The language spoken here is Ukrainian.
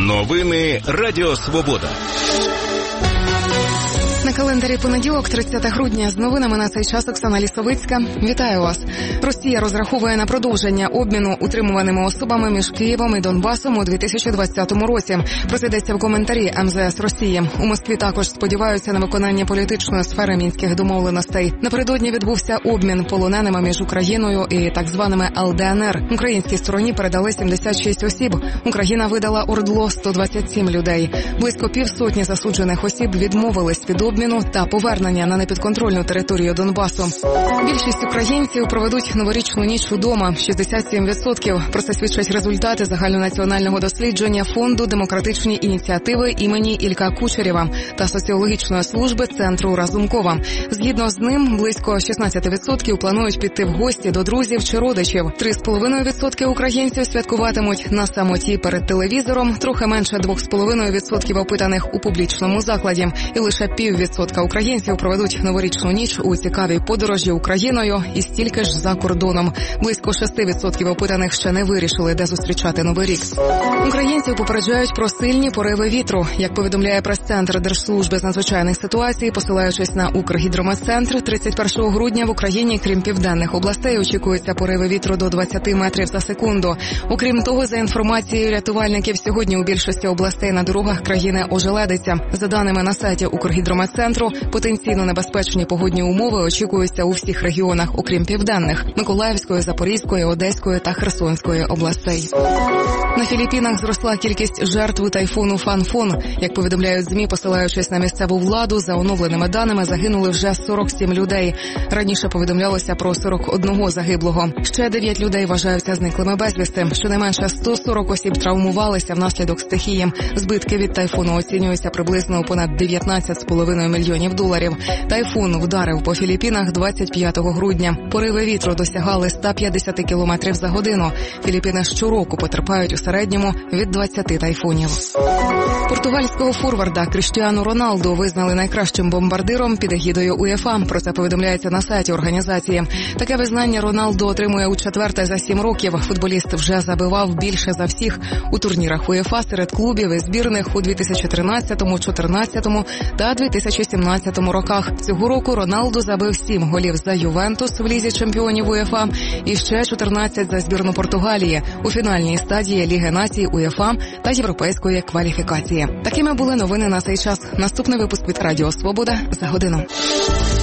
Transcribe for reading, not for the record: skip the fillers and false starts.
Новини Радіо Свобода. На календарі понеділок, 30 грудня. З новинами на цей час Оксана Лісовицька. Вітаю вас. Росія розраховує на продовження обміну утримуваними особами між Києвом і Донбасом у 2020 році. Про це йдеться в коментарі МЗС Росії. У Москві також сподіваються на виконання політичної сфери мінських домовленостей. Напередодні відбувся обмін полоненими між Україною і так званими ЛДНР. Українській стороні передали 76 осіб. Україна видала ОРДЛО 127 людей. Близько півсотні засуджених осіб відмовились від обміну та повернення на непідконтрольну територію Донбасу. Більшість українців проведуть новорічну ніч удома – 67%. Про це свідчать результати загальнонаціонального дослідження Фонду демократичні ініціативи імені Ілька Кучерєва та соціологічної служби Центру Разумкова. Згідно з ним, близько 16% планують піти в гості до друзів чи родичів. 3,5% українців святкуватимуть на самоті перед телевізором, трохи менше 2,5% опитаних у публічному закладі. І лише 0,5% українців проведуть новорічну ніч у цікавій подорожі Україною і стільки ж за кордоном. Близько 6% опитаних ще не вирішили, де зустрічати Новий рік. Українців попереджають про сильні пориви вітру. Як повідомляє прес-центр Держслужби з надзвичайних ситуацій, посилаючись на Укргідрометцентр, 31 грудня в Україні, крім південних областей, очікуються пориви вітру до 20 метрів за секунду. Окрім того, за інформацією рятувальників, сьогодні у більшості областей на дорогах країни ожеледиться. За даними на сайті Укргідрометцентру, потенційно небезпечні погодні умови очікуються у всіх регіонах, окрім південних – Миколаївської, Запорізької, Одеської та Херсонської областей. На Філіппінах зросла кількість жертв тайфуну Фанфон. Як повідомляють ЗМІ, посилаючись на місцеву владу, за оновленими даними загинули вже 47 людей. Раніше повідомлялося про 41 загиблого. Ще 9 людей вважаються зниклими безвісти. Щонайменше 140 осіб травмувалися внаслідок стихії. Збитки від тайфуну оцінюються приблизно у понад 19,5 мільйонів доларів. Тайфун вдарив по Філіппінах 25 грудня. Пориви вітру досягали 150 км за годину. Філіппіни щороку потерпають у середньому від 20 тайфунів. Португальського форварда Кріштіану Роналду визнали найкращим бомбардиром під егідою УЄФА. Про це повідомляється на сайті організації. Таке визнання Роналду отримує у четверте за 7 років. Футболіст вже забивав більше за всіх у турнірах УЄФА серед клубів і збірних у 2013, 2014 та 2017 роках. Цього року Роналду забив 7 голів за Ювентус в Лізі чемпіонів УЄФА і ще 14 за збірну Португалії у фінальній стадії Ліги націй УЄФА та європейської кваліфікації. Такими були новини на цей час. Наступний випуск від Радіо Свобода за годину.